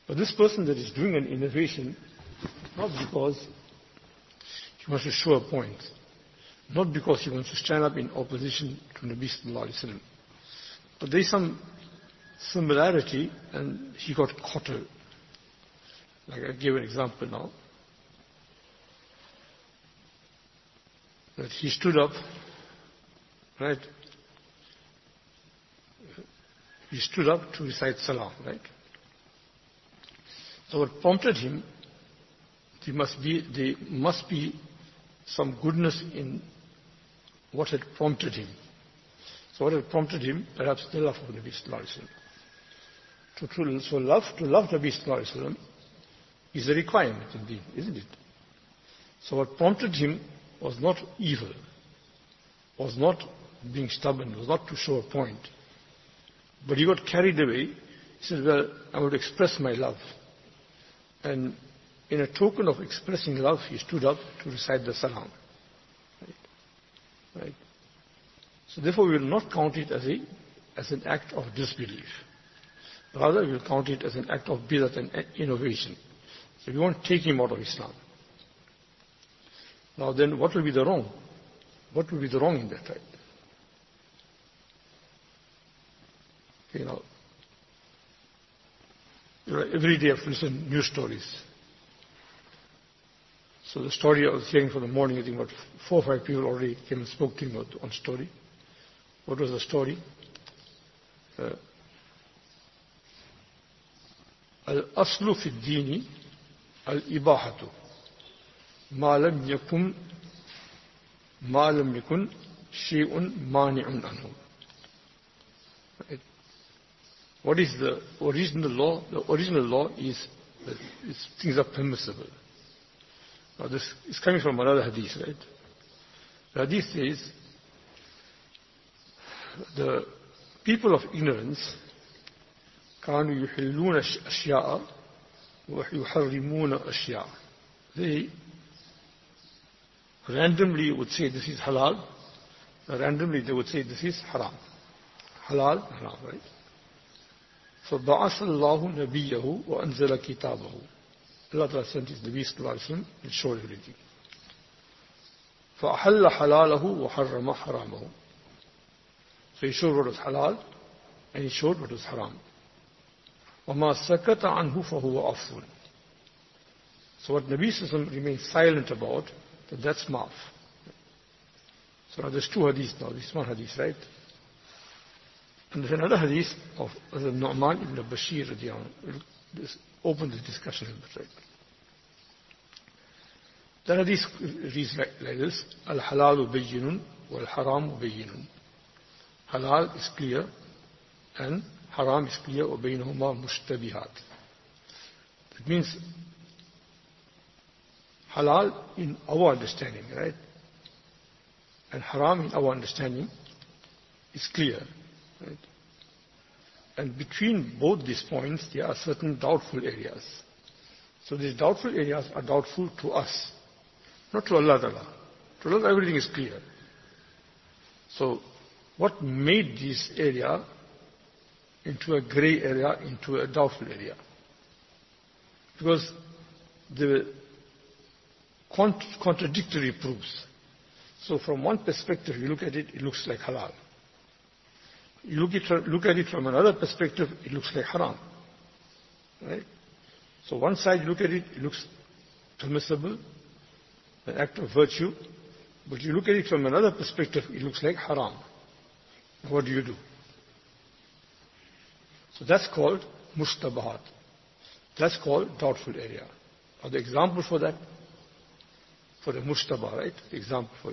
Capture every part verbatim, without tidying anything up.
But this person that is doing an innovation, not because he wants to show a point, not because he wants to stand up in opposition to Nabi Sallallahu Alaihi Wasallam, but there is some similarity and he got caught. Like I gave an example now, that he stood up, right? He stood up to recite salam, right? So what prompted him, there must be, there must be some goodness in what had prompted him. So what had prompted him? Perhaps the love of Nabi Sallallahu Alaihi Wasallam. To, to, so love, to love Nabi Sallallahu Alaihi Wasallam is a requirement indeed, isn't it? So what prompted him was not evil, was not being stubborn, was not to show a point. But he got carried away. He said, well, I would express my love. And in a token of expressing love, he stood up to recite the salam. Right? Right? So therefore we will not count it as, a, as an act of disbelief. Rather, we will count it as an act of bidat and innovation. So we won't take him out of Islam. Now then, what will be the wrong? What will be the wrong in that, right? You know, you know, every day I have to listen to news stories. So the story I was hearing from the morning, I think about four or five people already came and spoke to me about one story. What was the story? Uh, Al-aslu fi ad-dini al-ibahatu ma lam yakun ma lam yakun shay'un mani'un anhu. Right? What is the original law? The original law is that things are permissible. Now this is coming from another hadith, right? The hadith says, the people of ignorance كانوا يحلون أشياء ويحرمون أشياء. They randomly would say this is halal, randomly they would say this is haram. Halal, haram, right? So فَبَعَثَ اللَّهُ نَبِيَّهُ وَأَنزَلَ كِتَابَهُ. Allah Ta'ala sent His Nabi Sallallahu Alaihi Wasallam and showed everything. فَأَحَلَّ حَلَالَهُ وَحَرَّمَ حَرَامَهُ. So He showed what was halal and He showed what was haram. وَمَا سَكَتَ عَنْهُ فَهُوَ عَفْوٌ. So what Nabi Sallallahu Alaihi Wasallam remained silent about, that that's maaf. So now there's two hadiths now, this one hadith, right? And there's another hadith of the Nu'man ibn Bashir radiallahu anhu. We'll open this discussion a bit, right? The hadith reads like, like this: Al-halalu bayyinun wal-haramu bayyinun. Halal is clear and haram is clear. Wa baynahuma mushtabihat. That means halal in our understanding, right? And haram in our understanding is clear. Right? And between both these points, there are certain doubtful areas. So these doubtful areas are doubtful to us, not to Allah Ta'ala. To Allah, everything is clear. So what made this area into a gray area, into a doubtful area? Because the cont- contradictory proofs. So from one perspective, you look at it, it looks like halal. You look at, look at it from another perspective, it looks like haram. Right? So one side you look at it, it looks permissible, an act of virtue, but you look at it from another perspective, it looks like haram. What do you do? So that's called mushtabahat. That's called doubtful area. Are the example for that? For the mushtabah, right? The example for it.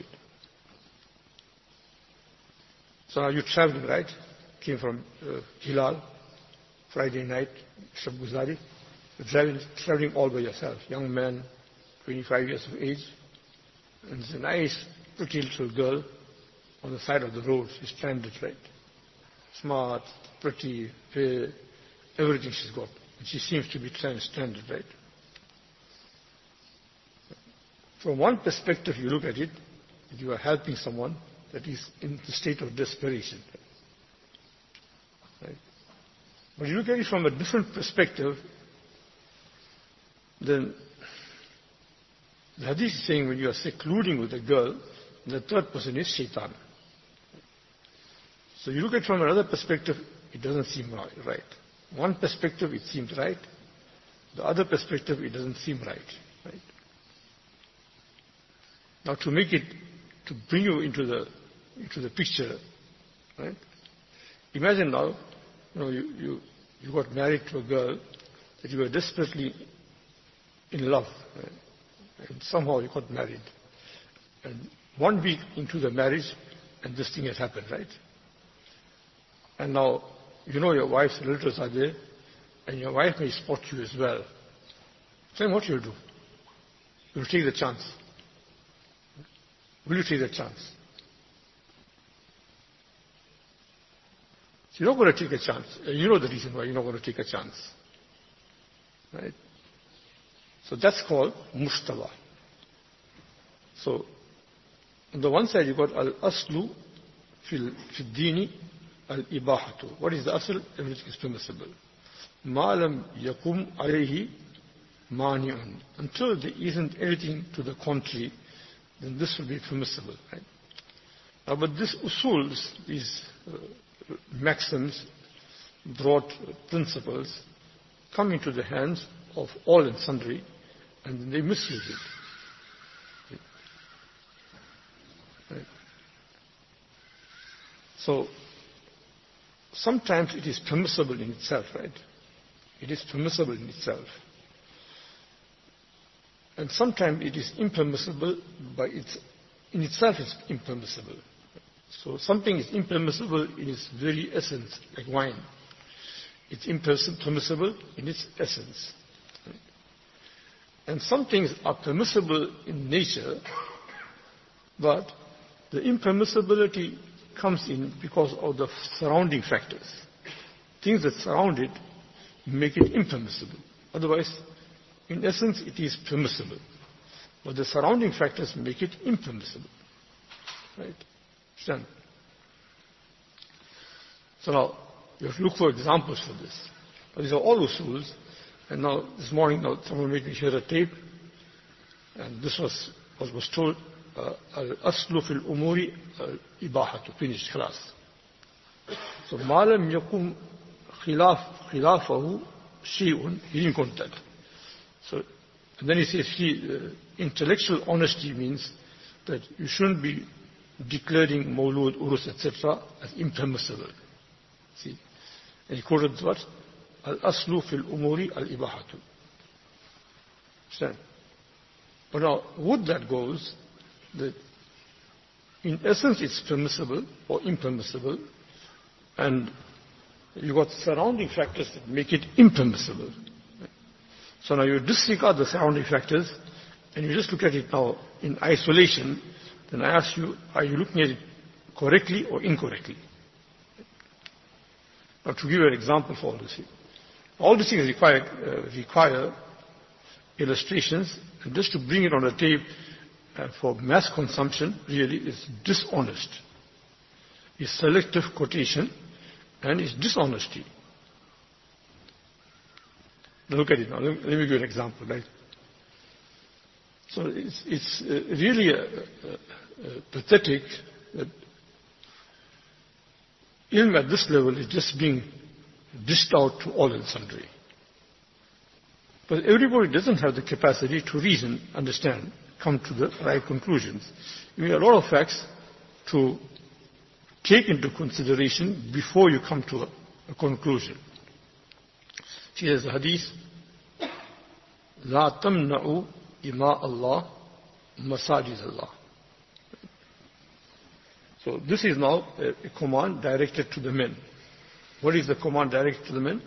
So now you're traveling, right? Came from uh, Hilal, Friday night, Shab Guzari. You're traveling, traveling all by yourself. Young man, twenty-five years of age. And there's a nice, pretty little girl on the side of the road. She's stranded, right? Smart, pretty, fair, everything she's got. And she seems to be stranded, right? From one perspective, you look at it, that you are helping someone that is in the state of desperation. Right? But you look at it from a different perspective, then the hadith is saying when you are secluding with a girl, the third person is shaitan. So you look at it from another perspective, it doesn't seem right. One perspective, it seems right. The other perspective, it doesn't seem right. Right? Now to make it, to bring you into the into the picture, right? Imagine now, you know, you, you, you got married to a girl that you were desperately in love, right? And somehow you got married. And one week into the marriage, and this thing has happened, right? And now, you know your wife's relatives are there, and your wife may spot you as well. Then what you'll do? You'll take the chance. Will you take the chance? So you're not going to take a chance. You know the reason why you're not going to take a chance. Right? So that's called mushtaba. So, on the one side you got al-aslu fil dini al-ibahatu. What is the asl? Everything is permissible. Ma lam yakum alayhi mani'un. Until there isn't anything to the contrary, then this will be permissible. Right? Now, but this usuls, these uh, maxims, broad principles, come into the hands of all and sundry, and they misuse it. Right? So, sometimes it is permissible in itself, right? It is permissible in itself. And sometimes it is impermissible, but it's, in itself it's impermissible. So something is impermissible in its very essence, like wine. It's impermissible in its essence. And some things are permissible in nature, but the impermissibility comes in because of the surrounding factors. Things that surround it make it impermissible. Otherwise, in essence, it is permissible. But the surrounding factors make it impermissible. Right? Understand? So now, you have to look for examples for this. But these are all usuls. And now, this morning, now someone made me hear a tape. And this was what was told, al-aslu fil umuri al-ibahatu. Finished, khalas. So, ma lam yakum khilaf, khilafahu shay'un, he didn't quote that. So, and then he says, he, uh, intellectual honesty means that you shouldn't be declaring mawlud, urus, et cetera as impermissible. See? And he quoted what? Al-aslu fil umuri al-ibahatu. Understand? But now, would that goes, that in essence it's permissible or impermissible, and you got surrounding factors that make it impermissible. So now you disregard the surrounding factors, and you just look at it now in isolation, then I ask you, are you looking at it correctly or incorrectly? Now to give you an example for all this. All these things require, uh, require illustrations, and just to bring it on a tape uh, for mass consumption really is dishonest. It's selective quotation, and it's dishonesty. Now look at it now. Let me give you an example. Right? So it's, it's uh, really uh, uh, pathetic that ilm at this level is just being dished out to all and sundry. But everybody doesn't have the capacity to reason, understand, come to the right conclusions. You need a lot of facts to take into consideration before you come to a, a conclusion. See, there's a hadith, لا تمنعوا إماء الله مساجد الله. So this is now a, a command directed to the men. What is the command directed to the men?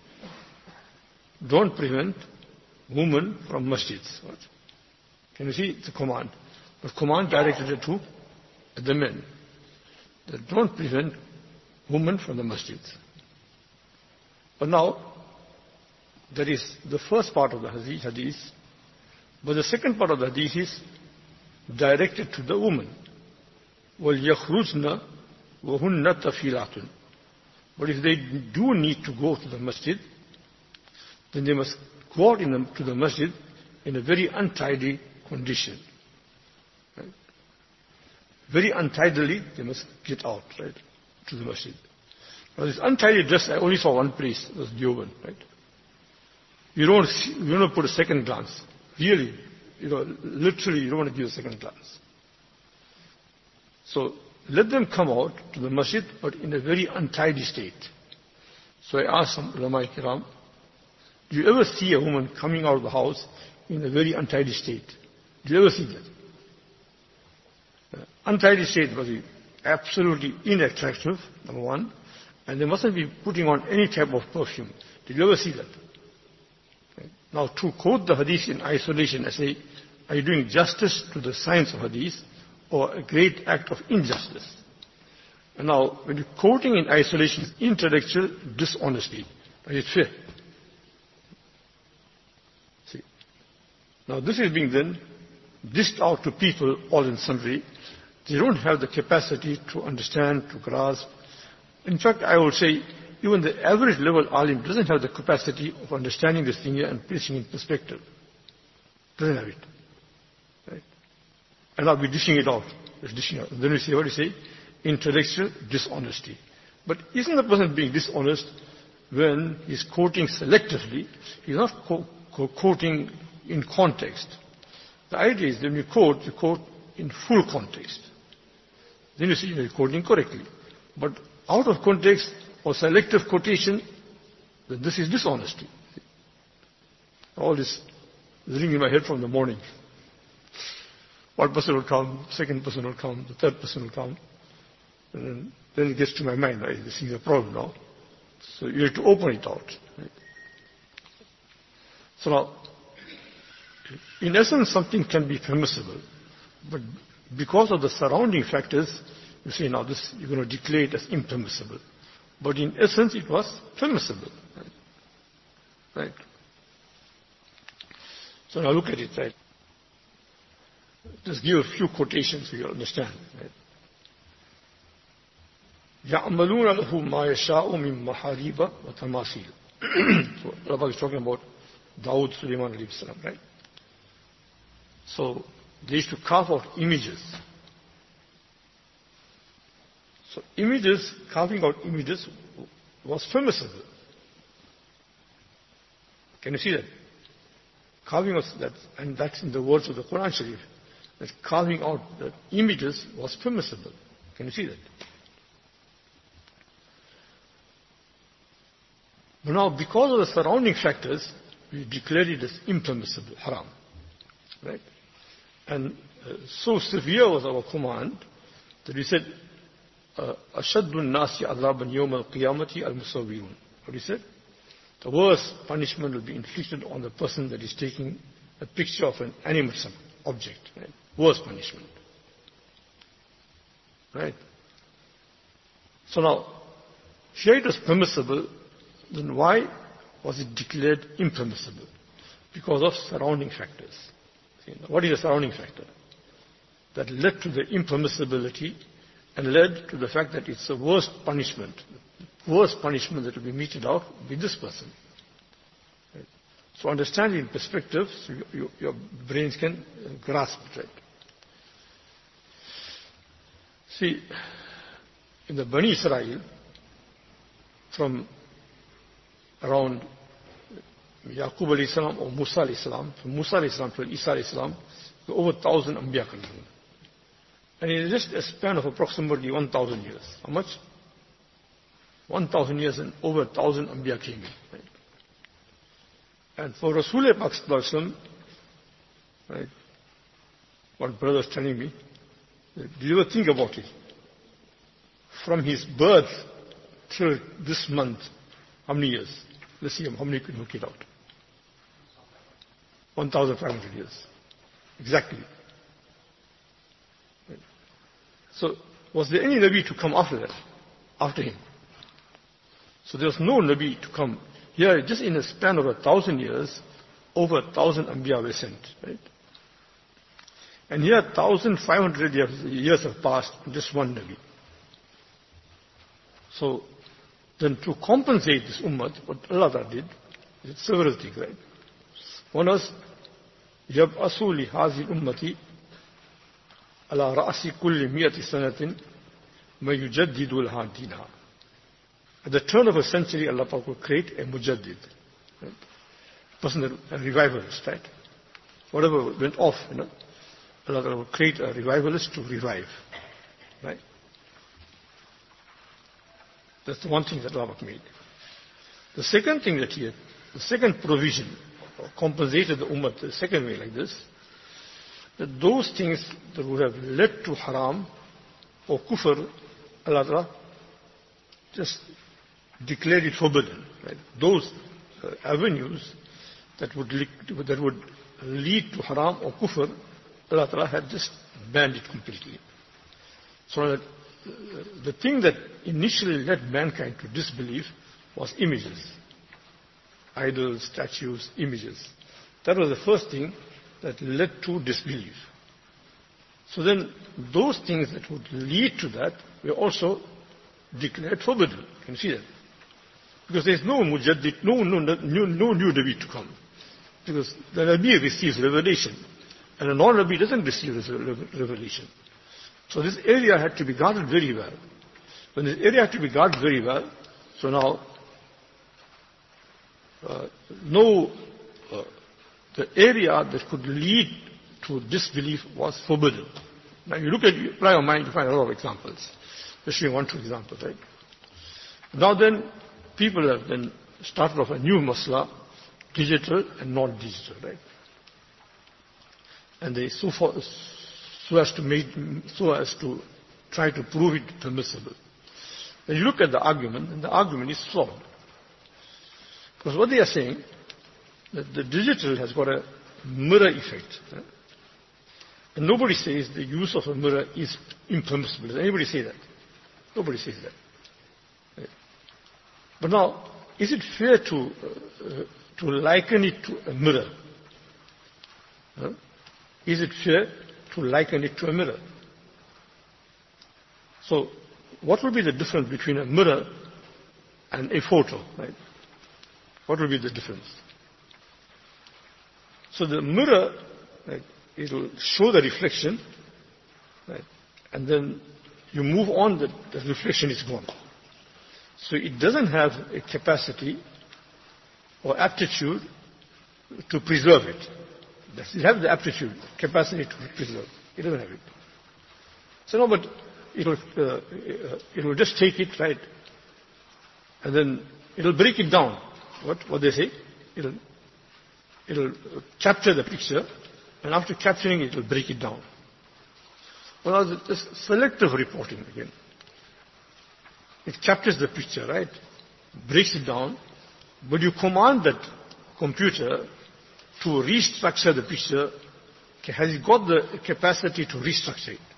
Don't prevent women from masjids. What? Can you see? It's a command. But command directed to the men. That don't prevent women from the masjids. But now, that is the first part of the hadith. But the second part of the hadith is directed to the woman. وَلْيَخْرُجْنَ وَهُنَّ تَفِيلَاتٌ. But if they do need to go to the masjid, then they must go out in the, to the masjid in a very untidy condition. Right? Very untidily, they must get out, right, to the masjid. Now this untidy dress, I only saw one place, it was Deoband, right? You don't, see, you don't put a second glance. Really, you know, literally, you don't want to give a second glance. So let them come out to the masjid, but in a very untidy state. So I asked some ulama kiram, do you ever see a woman coming out of the house in a very untidy state? Do you ever see that? Uh, untidy state must be absolutely unattractive, number one, and they mustn't be putting on any type of perfume. Did you ever see that? Okay. Now, to quote the hadith in isolation, I say, are you doing justice to the science of hadith or a great act of injustice? And now, when you're quoting in isolation, intellectual dishonesty. Is it fair? See. Now, this is being then dished out to people all in sundry. They don't have the capacity to understand, to grasp. In fact, I would say even the average level alim doesn't have the capacity of understanding this thing here and placing it in perspective. Doesn't have it. Right? And I'll be dishing it out. Just dishing it out. And then we say, what do you say? Intellectual dishonesty. But isn't the person being dishonest when he's quoting selectively? He's not co- co- quoting in context. The idea is when you quote, you quote in full context. Then you see you're quoting correctly. But out of context or selective quotation, then this is dishonesty. All this is ringing in my head from the morning. One person will come, second person will come, the third person will come. And then, then it gets to my mind, right? This is a problem now. So you have to open it out. Right? So now, in essence, something can be permissible, but because of the surrounding factors, you say now this you're going to declare it as impermissible. But in essence, it was permissible. Right? Right? So now look at it, right? Just give a few quotations so you understand. Right? يَعْمَلُونَ لَهُ مَا يَشَاءُ مِن مَحَارِيبَ وَتَمَاثِيلَ. So Rabbi is talking about Dawood Sulaiman alayhi salam, right? So they used to carve out images. So images, carving out images was permissible. Can you see that? Carving out that, and that's in the words of the Quran Sharif, that carving out the images was permissible. Can you see that? But now, because of the surrounding factors, we declared it as impermissible, haram. Right? And uh, so severe was our command that we said, أَشَدُّ النَّاسِ عَذَابًا يَوْمَ الْقِيَامَةِ الْمُصَوِّرُونَ. What he said? The worst punishment will be inflicted on the person that is taking a picture of an animate object. Right? Worst punishment. Right? So now, here it was permissible, then why was it declared impermissible? Because of surrounding factors. See, what is the surrounding factor? That led to the impermissibility and led to the fact that it's the worst punishment. The worst punishment that will be meted out with this person. Right? So understand it in perspective, so you, you, your brains can grasp it. Right? See, in the Bani Israel, from around Yaqub alayhi salam or Musa alayhi salam, from Musa alayhi salam to Isa alayhi salam, over a thousand Anbiya consumed. And in just a span of approximately one thousand years. How much? one thousand years and over a thousand Anbiya came in. Right? And for Rasulullah Pak sallallahu alaihi wasallam, right, one brother was telling me, did you ever think about it? From his birth till this month, how many years? Let's see how many can work it out. one thousand five hundred years. Exactly. Right. So, was there any Nabi to come after that? After him? So there was no Nabi to come. Here, just in a span of a thousand years, over a thousand Anbiya were sent. Right? And here, one thousand five hundred years, years have passed, just one Nabi. So, then to compensate this ummah, what Allah did, is several things, right? One was يبعث لهذه الأمة على رأس كل مئة سنة ما يجدد لها دينها. At the turn of a century, Allah will create a mujaddid, right? Person, a revivalist, right? Whatever went off, you know, Allah will create a revivalist to revive, right? That's the one thing that Allah made. The second thing that he, the second provision, compensated the ummah the second way like this, that those things that would have led to haram or kufr, Allah just declared it forbidden. Right? Those uh, avenues that would, lead, that would lead to haram or kufr, Allah had just banned it completely. So that uh, the thing that initially led mankind to disbelief was images. Idols, statues, images. That was the first thing that led to disbelief. So then those things that would lead to that were also declared forbidden. Can you see that? Because there is no mujaddid, no, no, no, no new Nabi to come. Because the Nabi receives revelation, and a non-Nabi doesn't receive revelation. So this area had to be guarded very well. When this area had to be guarded very well, so now uh, no, uh, the area that could lead to disbelief was forbidden. Now you look at, you apply your mind to find a lot of examples. Especially one, two examples, right? Now then, people have then started off a new masla, digital and non-digital, right? And they so far, so as to make, so as to try to prove it permissible. When you look at the argument, and the argument is flawed. Because what they are saying, that the digital has got a mirror effect. Right? And nobody says the use of a mirror is impermissible. Does anybody say that? Nobody says that. Right? But now, is it fair to, uh, to liken it to a mirror? Huh? Is it fair to liken it to a mirror? So, what will be the difference between a mirror and a photo? Right? What will be the difference? So the mirror, right, it will show the reflection, right, and then you move on, the, the reflection is gone. So it doesn't have a capacity or aptitude to preserve it. It has the aptitude, capacity to preserve. It doesn't have it. So no, but it will, uh, it will just take it, right, and then it will break it down. What, what they say? It will, it will capture the picture, and after capturing it, it will break it down. Well, now, this selective reporting again. It captures the picture, right? Breaks it down, but you command that computer to restructure the picture. Has it got the capacity to restructure it?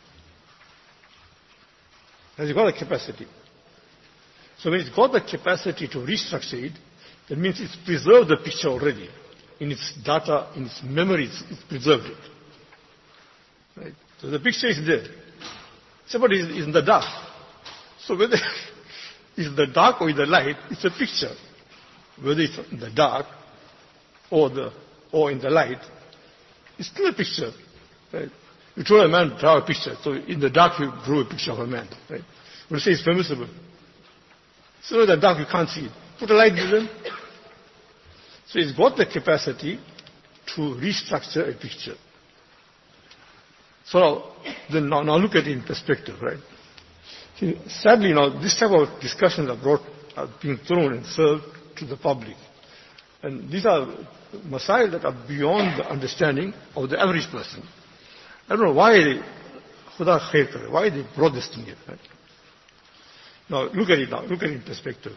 Has it got the capacity? So when it's got the capacity to restructure it, that means it's preserved the picture already. In its data, in its memory, it's, it's preserved it. Right? So the picture is there. Somebody is, is in the dark. So whether it's in the dark or in the light, it's a picture. Whether it's in the dark or the or in the light, it's still a picture. Right? You told a man to draw a picture, so in the dark you drew a picture of a man. Right? Would you say it's permissible? So in the dark you can't see it. Put a light in. So it's got the capacity to restructure a picture. So then now, now look at it in perspective, right? See, sadly now this type of discussions are brought, are being thrown and served to the public. And these are masail that are beyond the understanding of the average person. I don't know why they, Khuda khair kare, why they brought this thing here. Right? Now look at it now, look at it in perspective.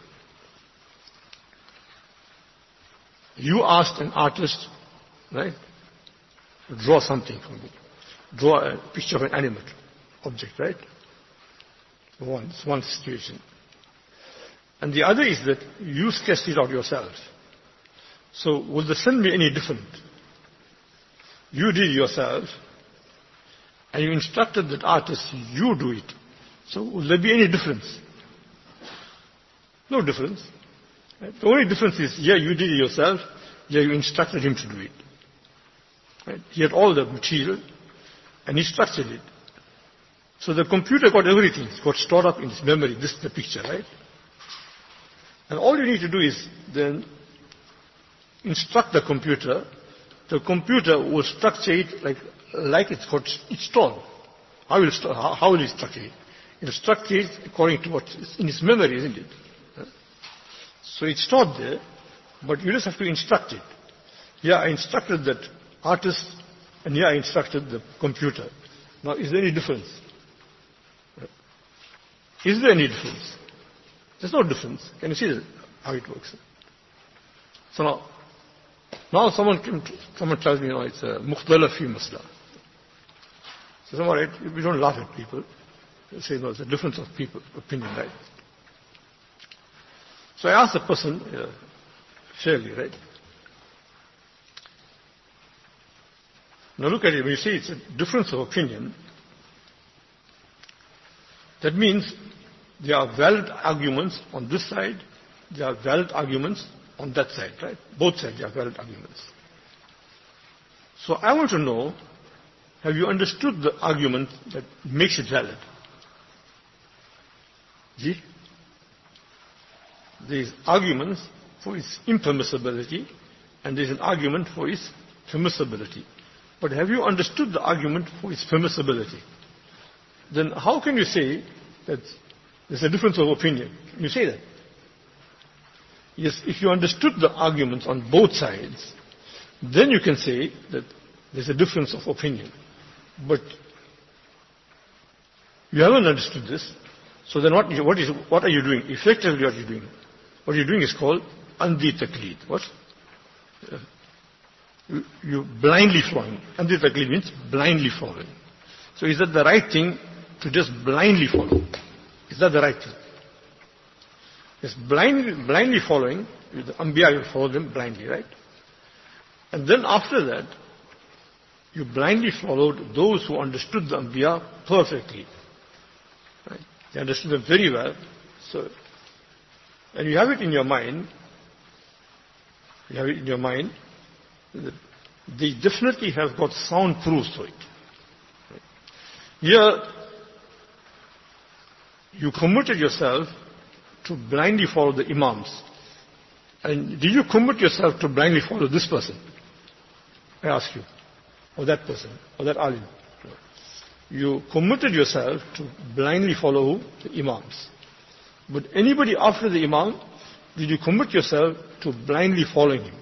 You asked an artist, right, to draw something for me. Draw a picture of an animate object, right? One, one situation. And the other is that you sketched it out yourself. So will the sin be any different? You did it yourself, and you instructed that artist, you do it. So will there be any difference? No difference. Right? The only difference is, yeah, you did it yourself, yeah, you instructed him to do it. Right? He had all the material and he structured it. So the computer got everything. It's got stored up in its memory. This is the picture, right? And all you need to do is then instruct the computer. The computer will structure it like, like it's got it's stored. How will, it, how, how will it structure it? It will structure it according to what is in its memory, isn't it? So it's stored there, but you just have to instruct it. Yeah, I instructed that artist, and yeah, I instructed the computer. Now, is there any difference? Is there any difference? There's no difference. Can you see how it works? So now, now someone can, someone tells me, you know, it's a mukhtala fi masla. So someone, right, we don't laugh at people. They say, no, it's a difference of people, opinion, right? So I asked the person, uh, fairly, right? Now look at it, when you say it's a difference of opinion, that means there are valid arguments on this side, there are valid arguments on that side, right? Both sides there are valid arguments. So I want to know, have you understood the argument that makes it valid? See? There is arguments for its impermissibility and there is an argument for its permissibility. But have you understood the argument for its permissibility? Then how can you say that there's a difference of opinion? Can you say that? Yes, if you understood the arguments on both sides, then you can say that there's a difference of opinion. But you haven't understood this, so then what, what, is, what are you doing? Effectively what are you doing? What you're doing is called andi taqleed. What? Uh, you, you blindly following. Andi taqleed means blindly following. So is that the right thing to just blindly follow? Is that the right thing? Yes, blindly, blindly following, the Anbiya, you follow them blindly, right? And then after that, you blindly followed those who understood the Anbiya perfectly. Right? They understood them very well. So, and you have it in your mind, you have it in your mind, that they definitely have got sound proofs for it. Right? Here, you committed yourself to blindly follow the Imams. And did you commit yourself to blindly follow this person? I ask you. Or that person. Or that alim. You committed yourself to blindly follow the Imams. But anybody after the Imam, did you commit yourself to blindly following him?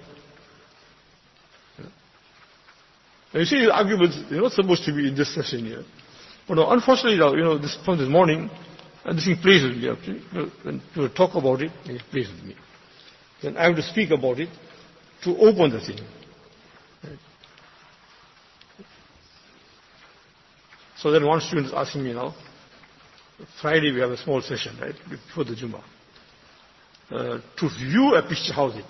Now you see the arguments, they're not supposed to be in this session here. But no, unfortunately, you know, this from this morning, and this thing plays with me. Actually. When you talk about it, it plays with me. Then I have to speak about it to open the thing. Right. So then one student is asking me now, Friday we have a small session, right, before the Jummah. Uh, to view a picture, how is it?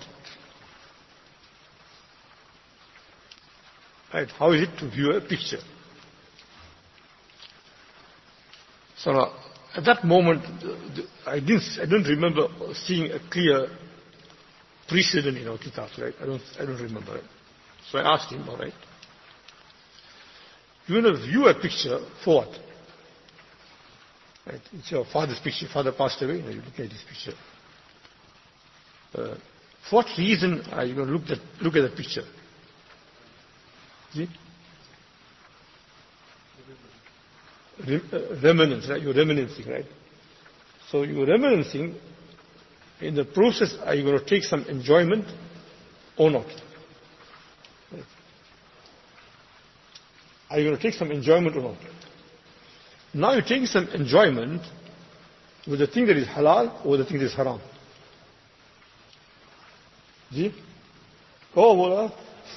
Right, how is it to view a picture? So now, at that moment, I didn't, I don't remember seeing a clear precedent in our kitabs, right? I don't, I don't remember it. So I asked him, all right, you want to view a picture for what? Right? It's your father's picture. Father passed away. You look at this picture. Uh, for what reason are you going to look at look at the picture? See? Rem- uh, Remnants, right? You're reminiscing, right? So you're reminiscing. In the process, are you going to take some enjoyment or not? Right? Are you going to take some enjoyment or not? Now you're taking some enjoyment with the thing that is halal or the thing that is haram. See? Oh, voila.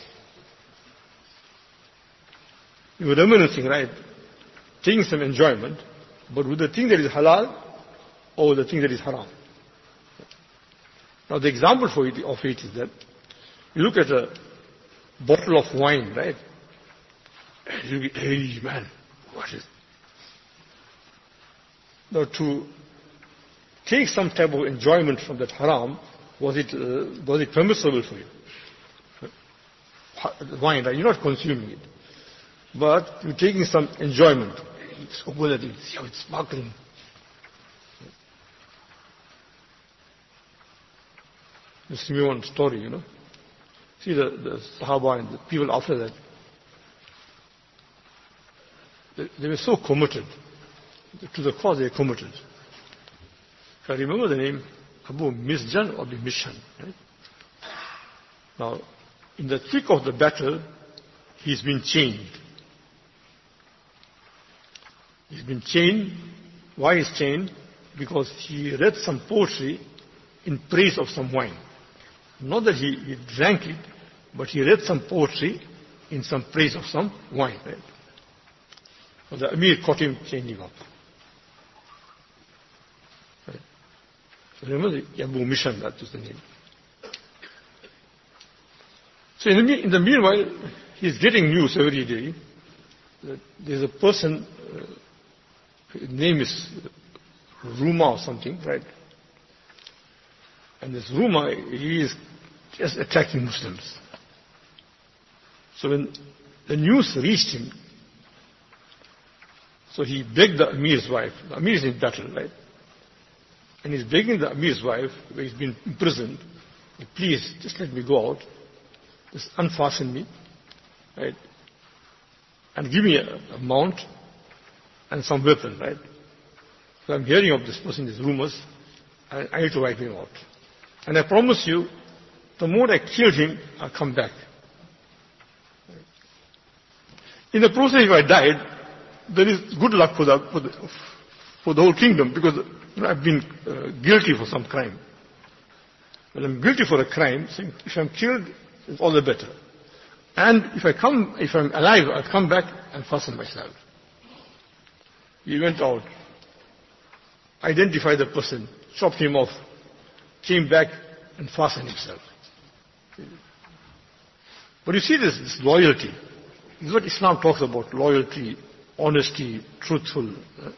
You're reminiscing, right? Taking some enjoyment, but with the thing that is halal or the thing that is haram. Now the example for it, of it is that you look at a bottle of wine, right? And you get, hey man, what is? Now to take some type of enjoyment from that haram, was it uh, was it permissible for you? wine, right? You're not consuming it. But you're taking some enjoyment. It's over there, see how it's sparkling. Just give me one story, you know. See the, the Sahaba and the people after that. They, they were so committed to the cause they committed. If I remember the name, Abu Misjan or the Mishan. Right? Now, in the thick of the battle, he's been chained. He's been chained. Why is chained? Because he read some poetry in praise of some wine. Not that he, he drank it, but he read some poetry in some praise of some wine. Right? So the Amir caught him, chained him up. Right? So remember the Abu Mishan, that is the name. So in the, in the meanwhile, he's getting news every day that there's a person, uh, his name is Ruma or something, right? And this Ruma, he is just attacking Muslims. So when the news reached him, so he begged the Amir's wife. The Amir is in battle, right? And he's begging the Amir's wife, where he's been imprisoned, please, just let me go out. Just unfasten me, right? And give me a, a mount and some weapon, right? So I'm hearing of this person, these rumors, and I need to wipe him out. And I promise you, the moment I killed him, I'll come back. In the process, if I died, there is good luck for the, for the, for the whole kingdom, because you know, I've been uh, guilty for some crime. When I'm guilty for a crime, so if I'm killed, it's all the better. And if I come, if I'm alive, I'll come back and fasten myself. He went out, identified the person, chopped him off, came back and fastened himself. But you see this, this loyalty. This is what Islam talks about, loyalty, honesty, truthful.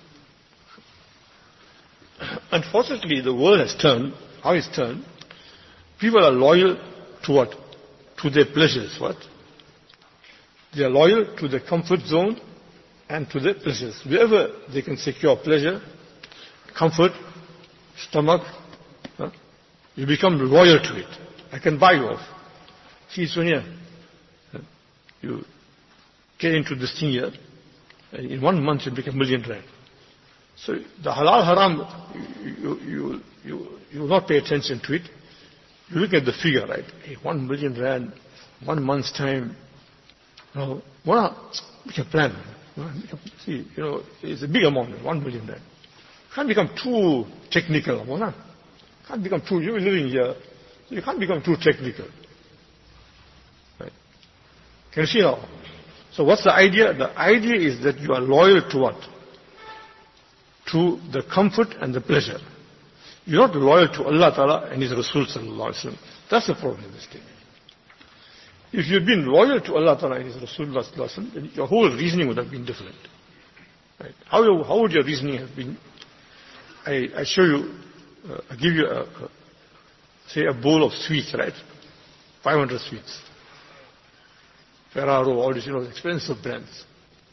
Unfortunately, the world has turned. How it's turned? People are loyal to what? To their pleasures, what? They are loyal to their comfort zone and to their pleasures. Wherever they can secure pleasure, comfort, stomach, huh? You become loyal to it. I can buy you off. See, Sonia, you get into this thing here, and in one month you become a million rand. So the halal haram, you, you, you, you will not pay attention to it. You look at the figure, right? Hey, one million rand, one month's time. Now, what we can plan. See, you know, it's a big amount, one million rand. Can't become too technical. Can't become too, you're living here, so you can't become too technical. Right? Can you see now? So what's the idea? The idea is that you are loyal to what? To the comfort and the pleasure. You're not loyal to Allah Ta'ala and His Rasul Sallallahu Alaihi Wasallam. That's the problem in this thing. If you'd been loyal to Allah Ta'ala and His Rasul Sallallahu Alaihi Wasallam, then your whole reasoning would have been different. Right? How, how would your reasoning have been? I, I show you, uh, I give you, a, a, say, a bowl of sweets, right? five hundred sweets. Ferraro, all these, you know, expensive brands.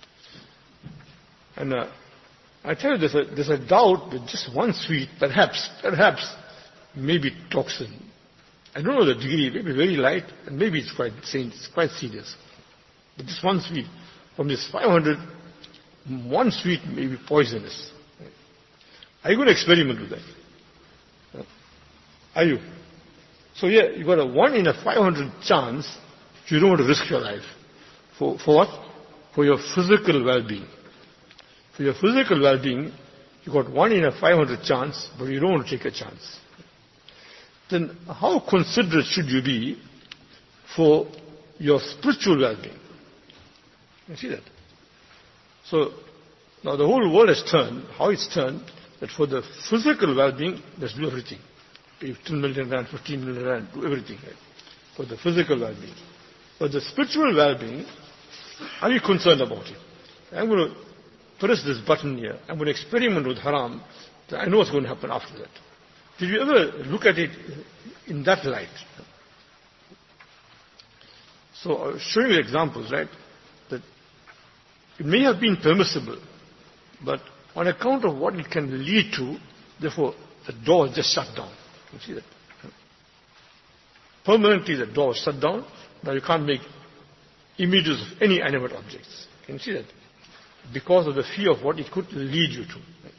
And uh, I tell you, there's a, there's a doubt that just one sweet, perhaps, perhaps, maybe toxin. I don't know the degree, maybe very light, and maybe it's quite, it's quite serious. But just one sweet, from this five hundred, one sweet may be poisonous. Are you going to experiment with that? Are you? So yeah, you got a one in a five hundred chance. You don't want to risk your life. For, for what? For your physical well-being. For your physical well-being, you got one in a five hundred chance, but you don't want to take a chance. Then how considerate should you be for your spiritual well-being? You see that? So, now the whole world has turned. How it's turned, that for the physical well-being, let's do everything. Pay ten million rand, fifteen million rand, do everything. Right? For the physical well-being. But the spiritual well-being, are you concerned about it? I'm going to press this button here. I'm going to experiment with haram. I know what's going to happen after that. Did you ever look at it in that light? So I was showing you examples, right, that it may have been permissible, but on account of what it can lead to, therefore the door is just shut down. You see that? Permanently the door is shut down. Now you can't make images of any animate objects. Can you see that? Because of the fear of what it could lead you to. Right?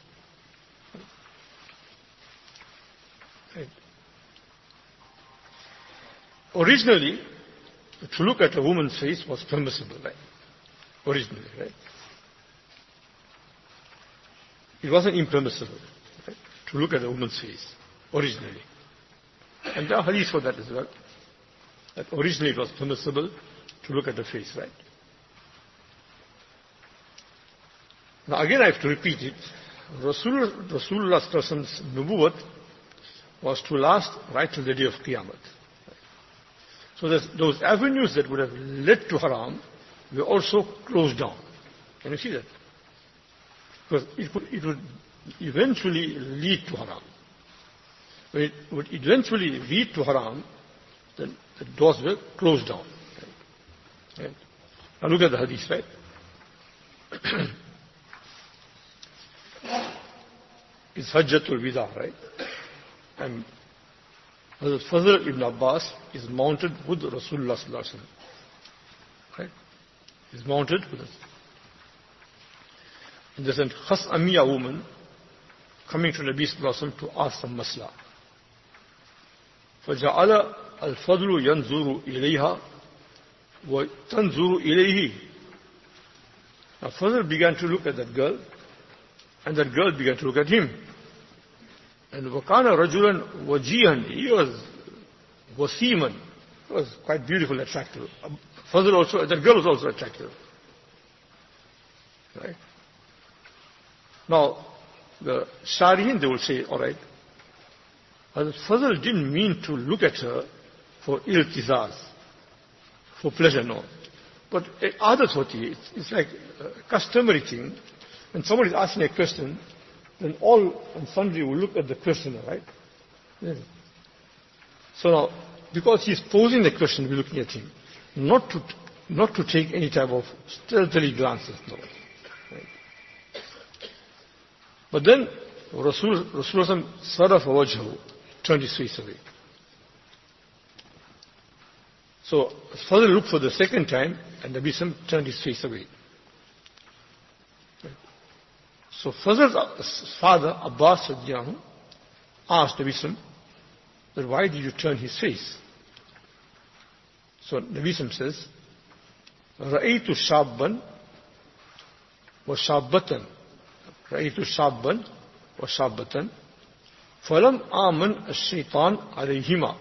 Right. Originally, to look at a woman's face was permissible, right? Originally, right? It wasn't impermissible, right? To look at a woman's face, originally. And there are hadiths for that as well. That originally it was permissible to look at the face, right? Now again I have to repeat it. Rasul, Rasulullah's person's nubuwwat was to last right till the day of Qiyamah. So those avenues that would have led to haram were also closed down. Can you see that? Because it would, it would eventually lead to haram. When it would eventually lead to haram, then the doors were closed down. Right? Right? Now look at the hadith, right? It's Hajjatul Wida, right? And Hazrat Fazl ibn Abbas is mounted with Rasulullah sallallahu alaihi wasallam. Right? He's mounted with us. And there's a Khas'amiya woman coming to Nabi sallallahu alaihi wasallam to ask some masla. فَجَعَلَ الْفَضْلُ يَنْظُرُ إِلَيْهَا وَتَنْظُرُ إِلَيْهِ. Now Fazl began to look at that girl, and that girl began to look at him. And وَكَانَ رَجُلًا وَجِيهًا. He was wasiman. He was quite beautiful, attractive. Fazl also, that girl was also attractive. Right? Now, the Sharihin, they will say, alright, Fazl didn't mean to look at her for iltizaz, for pleasure, no. But adat hoti, it's, it's like a customary thing. When somebody is asking a question, then all and sundry will look at the questioner, right? Yes. So now, because he's posing the question, we're looking at him. Not to, not to take any type of stealthily glances, no. Right? But then, Rasul, Rasulullah sarafa wajhahu, turned his face away. So, Fazl looked for the second time, and Nabi Sam turned his face away. So Fazl's father, Abbas radiallahu anhu, asked Nabi Sam that why did you turn his face? So Nabi Sam says, رَأَيْتُ شَابًّا وَشَابَّةً رَأَيْتُ شَابًّا وَشَابَّةً فَلَمْ آمَنْ الشَّيْطَانِ عَلَيْهِمَا.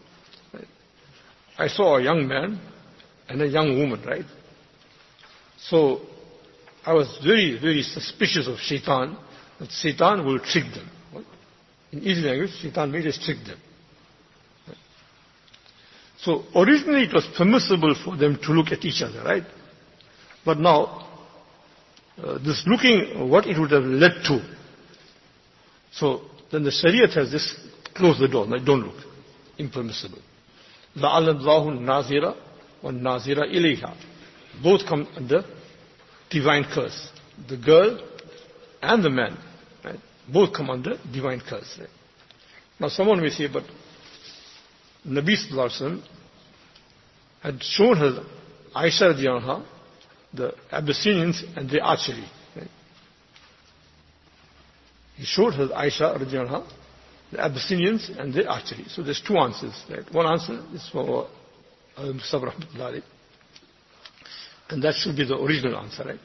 I saw a young man and a young woman, right? So I was very, very suspicious of shaitan, that shaitan will trick them. What? In easy language, shaitan may just trick them. Right? So originally it was permissible for them to look at each other, right? But now, uh, this looking, what it would have led to. So then the Shariat has this, close the door, like, don't look. Impermissible. لَعَلَّ اللَّهُ النَّازِرَ وَالنَّازِرَ إِلَيْهَا. Both come under divine curse. The girl and the man, right? Both come under divine curse. Right? Now someone may say, but Nabi Sallallahu Alaihi Wasallam had shown her, Aisha radiallahu anha, the Abyssinians and the archery. Right? He showed her, Aisha radiallahu anha, the Abyssinians and the archery. So there's two answers. Right? One answer is for Al-Musab Rahmatullahi, and that should be the original answer, right?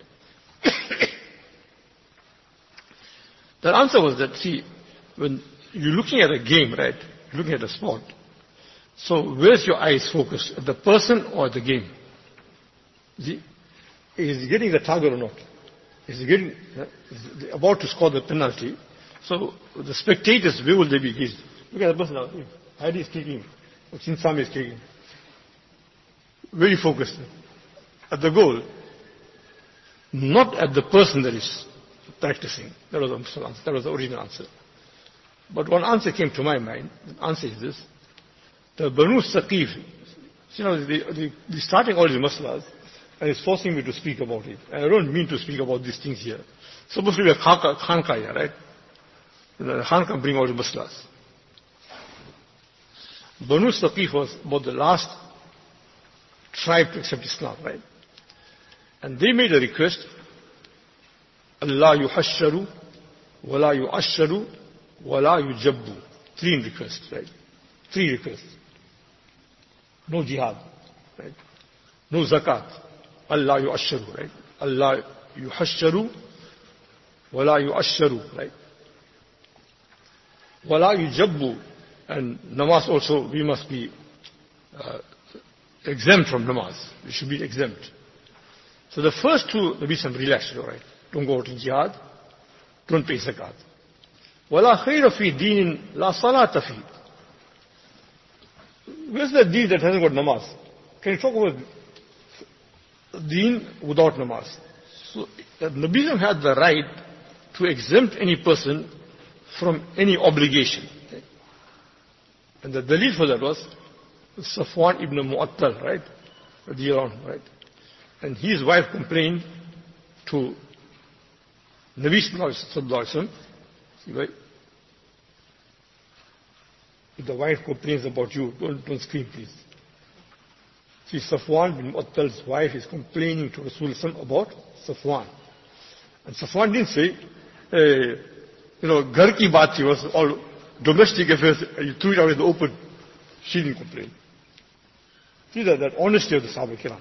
The answer was that, see, when you're looking at a game, right, you're looking at a sport, so where's your eyes focused? At the person or at the game? See, is he getting the target or not? Is he getting, uh, is he about to score the penalty? So the spectators, where will they be gazed? Look at the person now. Heidi is kicking. Chinsami is kicking. Very focused. At the goal. Not at the person that is practicing. That was the answer. That was the original answer. But one answer came to my mind. The answer is this. The Banu Saqif You know, they, they, they're starting all these masalas, and it's forcing me to speak about it. And I don't mean to speak about these things here. It's supposed to be a khanka here, right? The khan can bring all the masalas. Banu Saqif was about the last tribe to accept Islam, right? And they made a request, Allah yuhasharu, wala yu'asharu, wala yujabbu. Three requests, right? Three requests. No jihad, right? No zakat. Allah yu'asharu, right? Allah yuhasharu, wala yu'asharu, right? Wala yujabbu. And namaz also, we must be uh, exempt from namaz. We should be exempt. So the first two, the Nabi Sallam relaxed, all right? Don't go to jihad, don't pay zakat. Wala khayra fi deenin la salata fi. Where's the deen that hasn't got namaz? Can you talk about deen without namaz? So the Nabi Sallam had the right to exempt any person from any obligation. Okay? And the dalil for that was Safwan ibn Mu'attal, right? Right? And his wife complained to Nabi Sallallahu Alaihi Wasallam. Right? If the wife complains about you, don't, don't scream, please. See, Safwan bin Mu'attal's wife is complaining to Rasulullah about Safwan. And Safwan didn't say, hey, you know, ghar ki baat thi, was all domestic affairs, you threw it out in the open. She didn't complain. See that, that honesty of the Sahaba Kiram.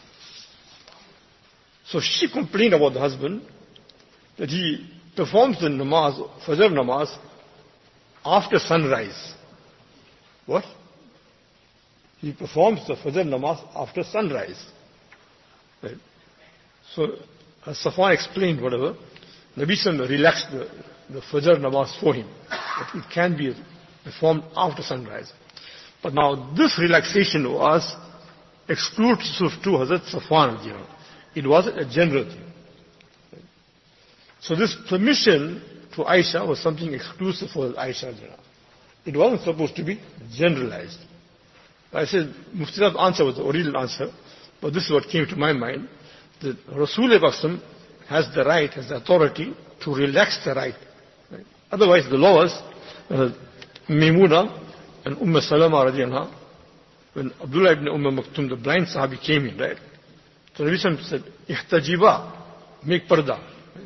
So she complained about the husband, that he performs the namaz, Fajr namaz, after sunrise. What? He performs the Fajr namaz after sunrise. Right? So, as Safwan explained whatever, Nabi Sallam relaxed the, the Fajr namaz for him. That it can be performed after sunrise. But now this relaxation was exclusive to Hazrat Safwan. It wasn't a general thing. So this permission to Aisha was something exclusive for Aisha. It wasn't supposed to be generalized. I said, Mufti's answer was the original answer, but this is what came to my mind, that Rasulullah has the right, has the authority to relax the right. Right? Otherwise the law was, uh, Maimuna and Umm Salama radiallahu anha, when Abdullah ibn Umm Maktum, the blind Sahabi, came in, right? So Nabi Sallam said, Ihtajiba, make parda.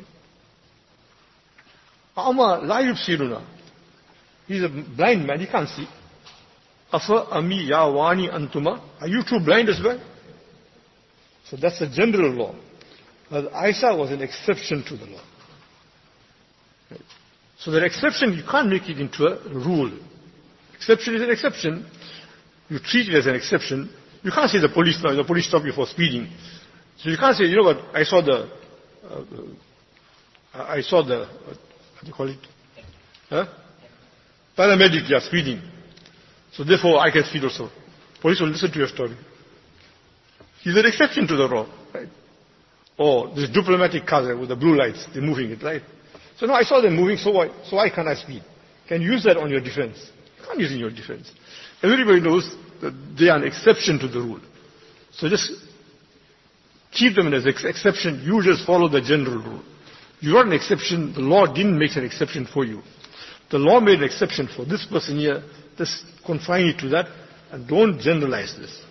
Ama la yubsiruna. He's a blind man, he can't see. Afa ami ya wani antuma. Are you too blind as well? So that's the general law. But Aisha was an exception to the law. Right? So that exception, you can't make it into a rule. Exception is an exception. You treat it as an exception. You can't say the police, the police stop you for speeding. So you can't say, you know what, I saw the, uh, I saw the, what do you call it? Huh? Paramedic, yeah, speeding. So therefore I can speed also. Police will listen to your story. He's an exception to the law, right? Or this diplomatic car with the blue lights, they're moving it, right? So now I saw them moving, so why, so why can't I speed? Can you use that on your defense? You can't use it in your defense. Everybody knows that they are an exception to the rule. So just keep them as an ex- exception. You just follow the general rule. You're not an exception. The law didn't make an exception for you. The law made an exception for this person here. Just confine it to that and don't generalize this.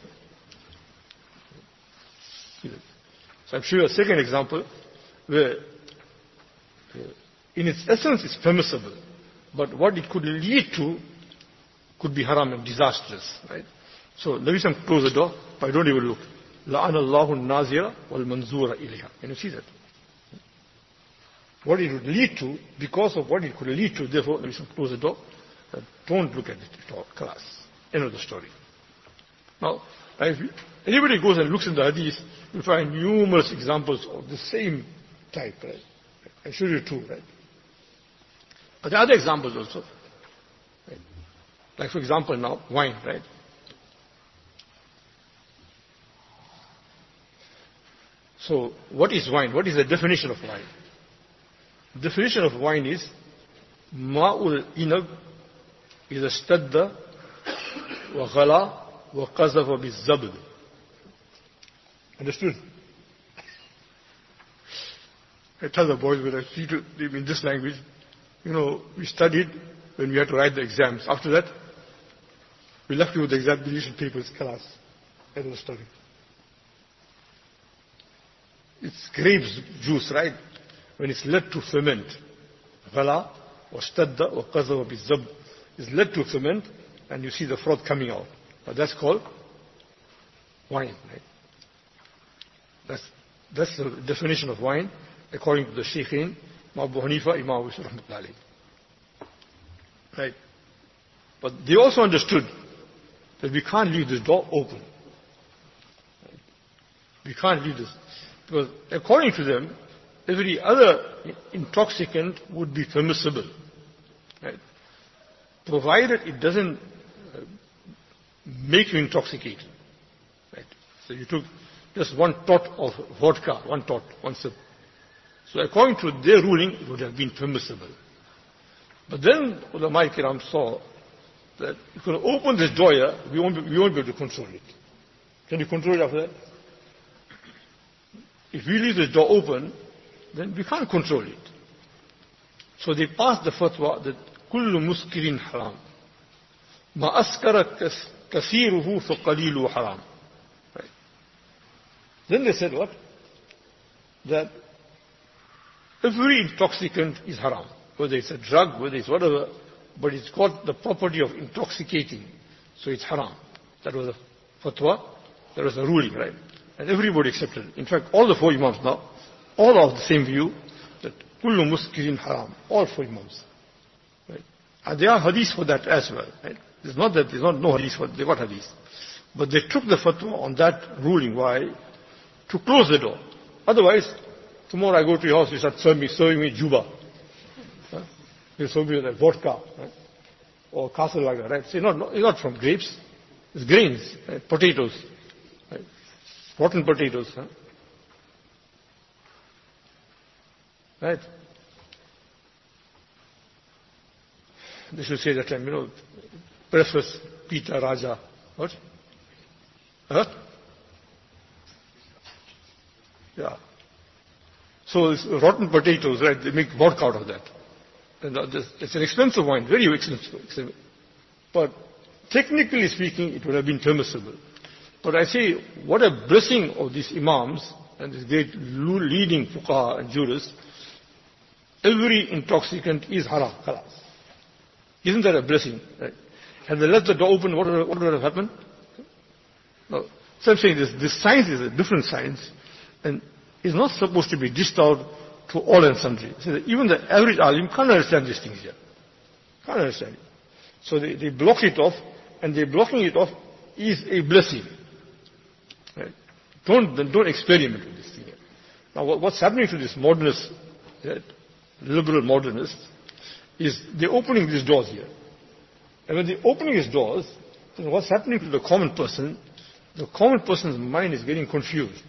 So I'm sure a second example where in its essence it's permissible, but what it could lead to could be haram and disastrous, right? So Nabi Sallam close the door, but don't even look. La'ana Allahu an-nazira wal manzura ilayha. Can you see that? What it would lead to, because of what it could lead to, therefore Nabi Sallam close the door. Uh, don't look at it at all, class. End of the story. Now, if anybody goes and looks in the hadith, you'll find numerous examples of the same type, right? I showed you two, right? But there are other examples also. Right? Like for example now, wine, right? So, what is wine? What is the definition of wine? The definition of wine is Ma'ul inab إذا اشتد وغلا وَقَذَفَ بِالزَّبْدِ. Understood? I tell the boys when I speak to them in this language, you know, we studied when we had to write the exams. After that, we left you with the examination papers, class. That was study. It's grapes juice, right? When it's led to ferment. Ghala, washtadda, wa qazava bizab. It's led to ferment, and you see the froth coming out. Now that's called wine, right? That's, that's the definition of wine, according to the Shaykhain, Abu Hanifa, Imam Abu Rahmatullahi. Right? But they also understood that we can't leave this door open. Right? We can't leave this. Because according to them, every other intoxicant would be permissible. Right? Provided it doesn't uh, make you intoxicated. Right? So you took just one tot of vodka, one tot, one sip. So according to their ruling, it would have been permissible. But then ulama kiram saw that if you open this door here, we won't, be, we won't be able to control it. Can you control it after that? If we leave this door open, then we can't control it. So they passed the fatwa that kullu muskirin haram. Ma askara kasiruhu fa qalilu haram. Right. Then they said what? That every intoxicant is haram. Whether it's a drug, whether it's whatever, but it's got the property of intoxicating. So it's haram. That was a fatwa, that was a ruling, right? And everybody accepted it. In fact, all the four imams now, all of the same view, that kullu muskirin haram. All four imams. Right? And there are hadiths for that as well. Right? It's not that there's not no hadith for they got hadith. But they took the fatwa on that ruling. Why? To close the door. Otherwise, tomorrow I go to your house, you start serving me, serving me juba. Huh? You serve me with vodka. Right? Or castle like that. Right? So it's not, it's not from grapes. It's grains, right? Potatoes. Right? Rotten potatoes. Huh? Right? They should say that time, you know, preface Pita Raja. What? Huh? Yeah. So it's rotten potatoes, right? They make vodka out of that. And it's an expensive wine, very expensive. But technically speaking, it would have been permissible. But I say, what a blessing of these imams and these great leading fuqaha and jurists. Every intoxicant is haram, khalas. Isn't that a blessing? Right? Had they left the door open, what would, what would have happened? No. So I'm saying this, this science is a different science, and is not supposed to be dished out to all and sundry. So that even the average alim can't understand these things here. Can't understand it. So they, they block it off, and they blocking it off is a blessing. Right? Don't, don't experiment with this thing here. Now what, what's happening to this modernist, right, liberal modernists, is they're opening these doors here. And when they're opening these doors, then what's happening to the common person, the common person's mind is getting confused.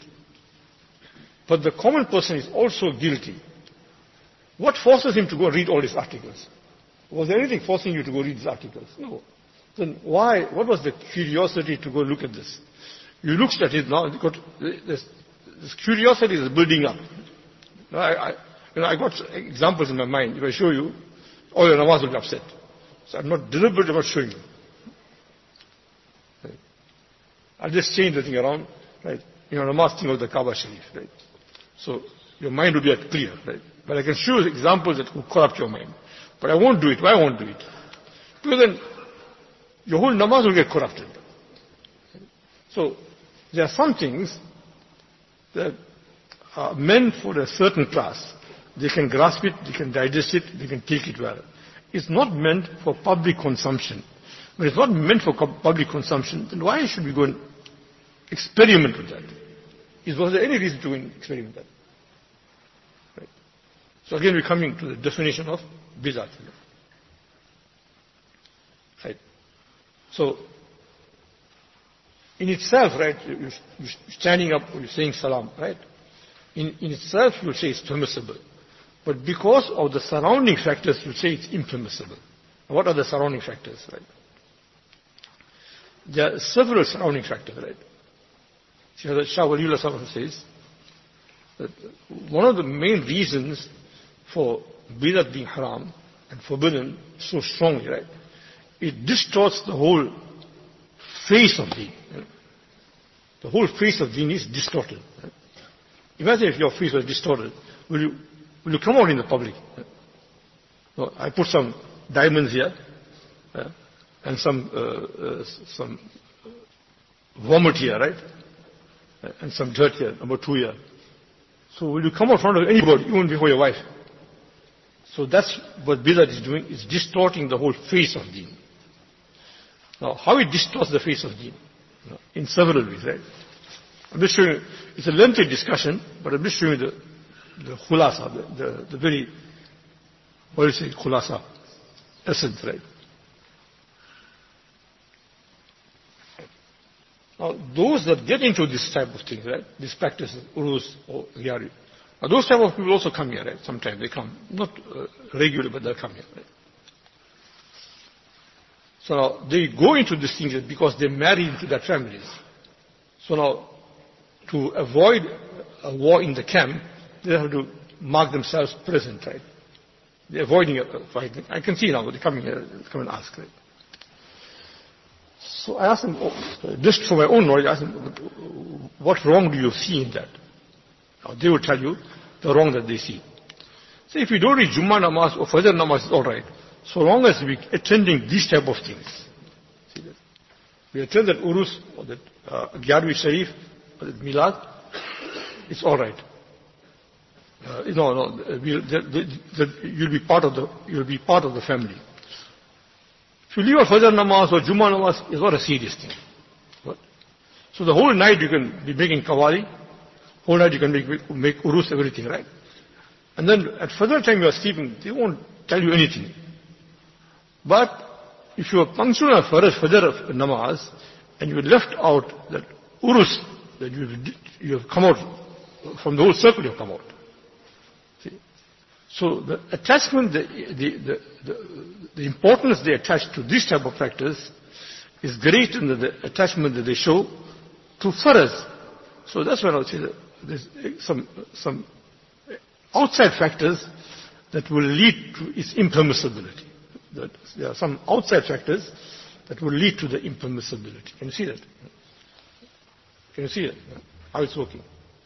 But the common person is also guilty. What forces him to go read all these articles? Was there anything forcing you to go read these articles? No. Then why, what was the curiosity to go look at this? You looked at it now, got, this, this curiosity is building up. Now, I, I, you know, I got examples in my mind. If I show you, all your namaz will be upset. So I'm not deliberate about showing you. Right. I'll just change the thing around. Right. You know, namaz thing of the Kaaba Sharif. Right. So your mind will be at clear. Right. But I can show you examples that could corrupt your mind. But I won't do it. Why I won't do it? Because then your whole namaz will get corrupted. So there are some things that are meant for a certain class. They can grasp it, they can digest it, they can take it well. It's not meant for public consumption. When it's not meant for public consumption, then why should we go and experiment with that? Is was there any reason to go and experiment with that? Right. So again we're coming to the definition of bid'ah. Right. So in itself, right, you're standing up or you're saying salam, right? In, in itself you'll say it's permissible. But because of the surrounding factors, you say it's impermissible. What are the surrounding factors, right? there are several surrounding factors, right? See how the Shah Waliullah Sahib says that one of the main reasons for bidat being haram and forbidden so strongly, right? It distorts the whole face of deen. Right? The whole face of deen is distorted. Right? Imagine if your face was distorted, will you will you come out in the public? Right? No, I put some diamonds here uh, and some uh, uh, some vomit here, right? Uh, and some dirt here, number two here. So will you come out in front of anybody, even before your wife? So that's what bidat is doing, is distorting the whole face of deen. Now, how it distorts the face of deen? You know, in several ways, right? I'm just showing you, it's a lengthy discussion, but I'm just showing you the, the khulasa, the, the, the very, what do you say, khulasa, essence, right? Now, those that get into this type of thing, right, this practice, urus or gyari, now those type of people also come here, right? Sometimes they come, not uh, regularly, but they'll come here, right? So now, they go into these things because they marry into their families. So now, to avoid a war in the camp, they have to mark themselves present, right? They're avoiding a fight. I can see now, they're coming here, they come and ask, right? So I asked them, just for my own knowledge, I asked them, what wrong do you see in that? Now they will tell you the wrong that they see. So if we don't read Jummah namaz or Fajr namaz, it's alright. So long as we attending these type of things. See that? We attend that Urus or that uh, Gyarvi Sharif or that Milad, it's alright. Uh, no, no, we'll, the, the, the, you'll be part of the, you'll be part of the family. If you leave a Fajr namaz or Jummah namaz, it's not a serious thing. What? So the whole night you can be making kawali, whole night you can make, make urus, everything, right? And then at Fajr time you are sleeping, they won't tell you anything. But if you are punctual on Fajr namaz, and you left out that urus, that you, you have come out, from the whole circle you have come out. See? So the attachment, the, the, the, the, the importance they attach to this type of practice is greater than the attachment that they show to faraz. So that's why I would say that there's some, some outside factors that will lead to its impermissibility. That there are some outside factors that will lead to the impermissibility. Can you see that? Can you see it? How it's working?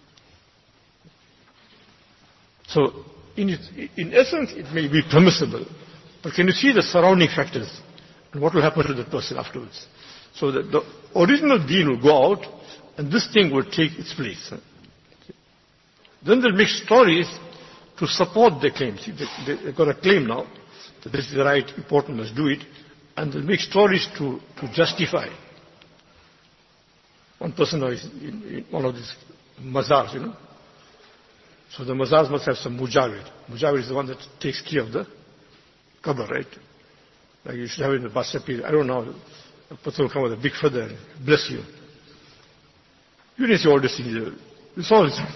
So, in, its, in essence, it may be permissible, but can you see the surrounding factors and what will happen to the person afterwards? So that the original deen will go out and this thing will take its place. Then they'll make stories to support their claims. They, they've got a claim now that this is the right, important, must do it, and they'll make stories to, to justify. One person is in, in one of these mazars, you know. So the mazars must have some mujawid. Mujawid is the one that takes care of the qabr, right? Like you should have it in the Basra period. I don't know. A person will come with a big feather and bless you. You didn't see all these things. You saw this.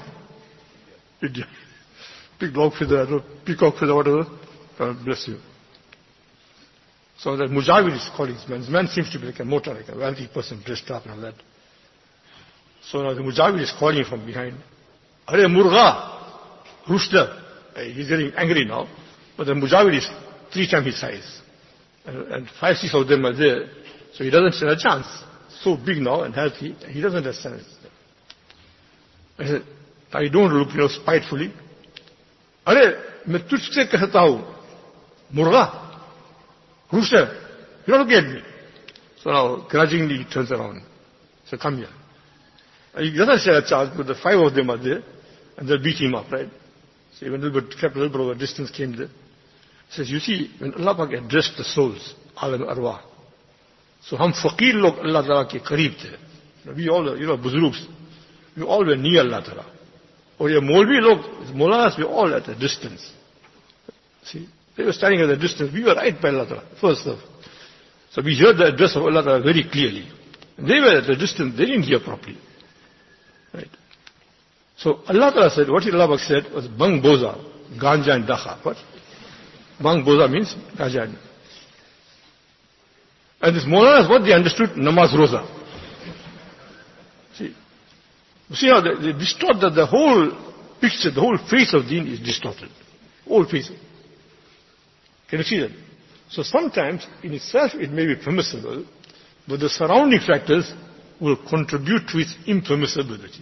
Big dog feather, peacock feather, whatever. God bless you. So that mujawid is calling his man. His man seems to be like a motor, like a wealthy person dressed up and all that. So now the mujawid is calling from behind. Are murgha! Rooster. He's getting angry now. But the mujawid is three times his size. And, and five, six of them are there. So he doesn't stand a chance. So big now and healthy. He doesn't have sense. I said, I don't look, you know, spitefully. Are, मैं तुझसे कहता हूँ, मुर्गा, rooster, you don't look at me. So now, grudgingly he turns around. So come here. And he doesn't stand a chance, but the five of them are there, and they'll beat him up, right? So even a little bit, kept a little bit of a distance, came there. He says, you see, when Allah Pak addressed the souls, alam arwah, so hum faqir log Allah Ta'ala ke kareeb the. We all, you know, buzrugs, we all were near Allah Ta'ala. Or your Molvi log, Molanas, we were all at a distance. See, they were standing at a distance. We were right by Allah Ta'ala, first off. So we heard the address of Allah Ta'ala very clearly. And they were at a distance, they didn't hear properly. Right? So Allah Ta'ala said, what Allah Ta'ala said was Bang Boza, Ganja and Dakha. What? Bang Boza means Ganja and And this Maulanas, what they understood? Namaz Roza. See, see how they, they distort that the whole picture, the whole face of Deen is distorted. Whole face. Can you see that? So sometimes in itself it may be permissible, but the surrounding factors will contribute to its impermissibility.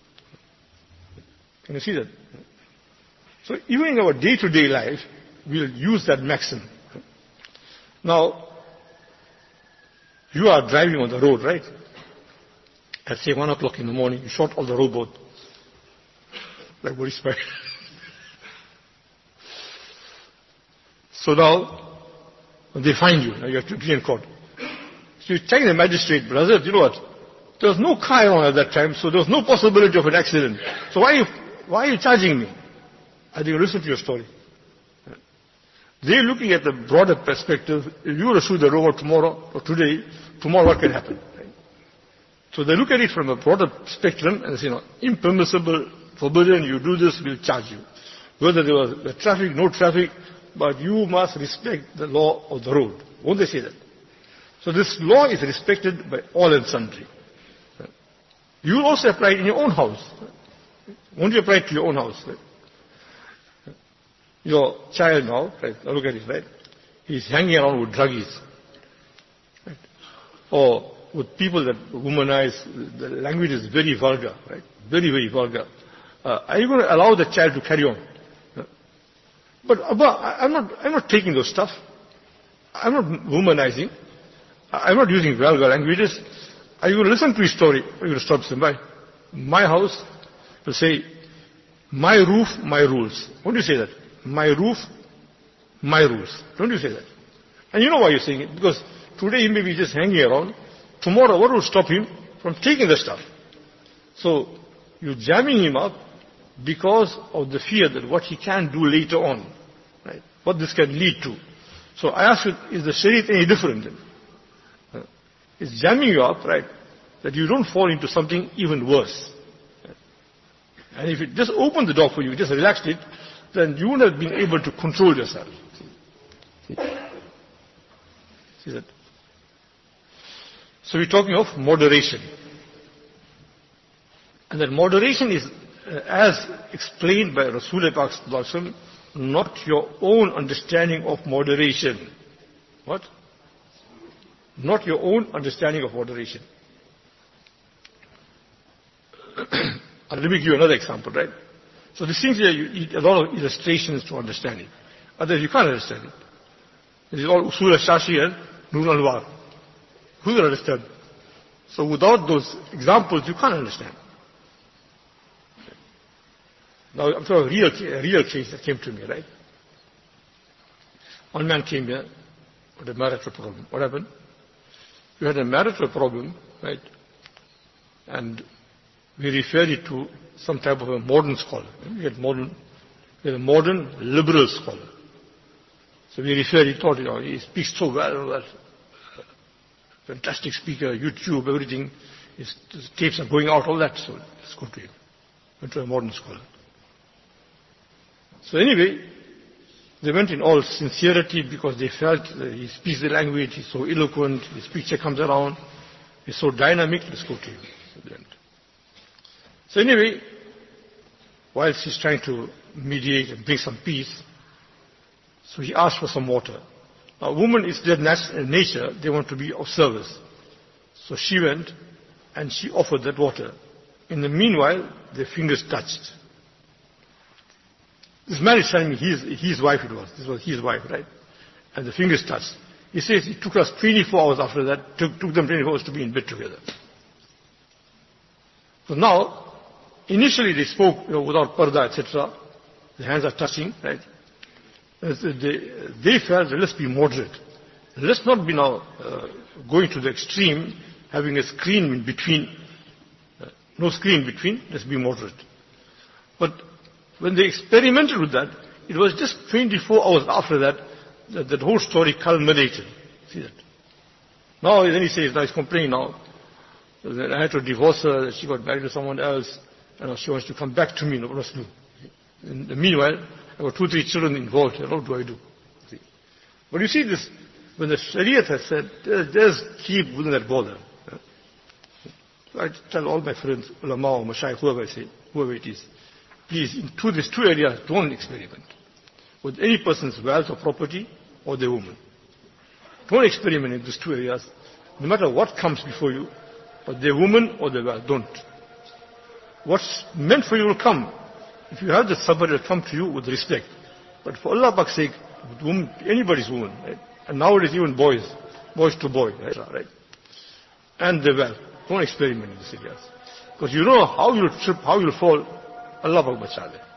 Can you see that? So even in our day-to-day life, we'll use that maxim. Now, you are driving on the road, right? At say one o'clock in the morning, you shot all the robot. Like what is right? So now, when they find you, now you have to be in court. So you tell the magistrate, brother, you know what? There was no car around at that time, so there was no possibility of an accident. So why are you, why are you charging me? I think listen to your story. They're looking at the broader perspective. If you were to shoot the robot tomorrow or today, tomorrow what can happen? Right? So they look at it from a broader spectrum and say, you know, impermissible, forbidden, you do this, we'll charge you. Whether there was the traffic, no traffic, but you must respect the law of the road. Won't they say that? So this law is respected by all and sundry. You will also apply it in your own house. Won't you apply it to your own house? Right? Your child now, right, now look at it, right? He's hanging around with druggies. Right? Or with people that womanize, the language is very vulgar, right? Very, very vulgar. Uh, are you going to allow the child to carry on? Uh, but Abba, I'm not, I'm not taking those stuff. I'm not womanizing. I'm not using vulgar languages. Are you going to listen to his story? Or are you going to stop saying, by my house, will say, my roof, my rules. Won't you say that? My roof, my rules. Don't you say that? And you know why you're saying it? Because today he may be just hanging around. Tomorrow, what will stop him from taking the stuff? So, you're jamming him up because of the fear that what he can do later on. Right? What this can lead to. So I ask you, is the Shariat any different then? Uh, it's jamming you up, right? That you don't fall into something even worse. Right? And if it just opened the door for you, just relaxed it, then you would have been able to control yourself. See, See that? So we're talking of moderation. And that moderation is, uh, as explained by Rasulullah Pak Sallallahu Alaihi Wasallam, not your own understanding of moderation. What? Not your own understanding of moderation. Let me give you another example, right? So these things here, you need a lot of illustrations to understand it. Otherwise you can't understand it. This is all Usul al-Shashi and Nur al-War. Who will understand? So without those examples, you can't understand. Now I'm talking a real, a real case that came to me, right? One man came here with a marital problem. What happened? We had a marital problem, right? And we referred it to some type of a modern scholar. We had modern, we had a modern liberal scholar. So we referred, he thought, you know, he speaks so well, well. Fantastic speaker, YouTube, everything. His, his tapes are going out, all that. So let's go to him. Went to a modern scholar. So anyway, they went in all sincerity because they felt that he speaks the language, he's so eloquent, his picture comes around, he's so dynamic, let's go to him. So they went. So anyway, whilst he's trying to mediate and bring some peace, so he asked for some water. Now, woman is their nature, they want to be of service. So she went and she offered that water. In the meanwhile, their fingers touched. This man is telling me his, his wife it was. This was his wife, right? And the fingers touched. He says it took us twenty-four hours after that, took, took them twenty-four hours to be in bed together. So now, initially they spoke, you know, without parda, et cetera. The hands are touching, right? They, they felt, let's be moderate. Let's not be now uh, going to the extreme, having a screen in between. Uh, no screen between, let's be moderate. But when they experimented with that, it was just twenty-four hours after that, that that whole story culminated. See that? Now, then he says, now he's complaining now, that I had to divorce her, that she got married to someone else, and she wants to come back to me, no, what else to do? In the meanwhile, I got two, three children involved. What do I do? See? But you see this, when the Shariat has said, just keep within that border. So I tell all my friends, ulama or mashayikh, whoever I say, whoever it is, please, in two, these two areas, don't experiment with any person's wealth or property or the woman. Don't experiment in these two areas, no matter what comes before you, but the woman or the wealth, don't. What's meant for you will come. If you have the sabr, it will come to you with respect. But for Allah Pak's sake, woman, anybody's woman, right? And nowadays even boys, boys to boy, right? right? And the wealth. Don't experiment in these areas. Because you know how you'll trip, how you'll fall. Allah Pak bachale.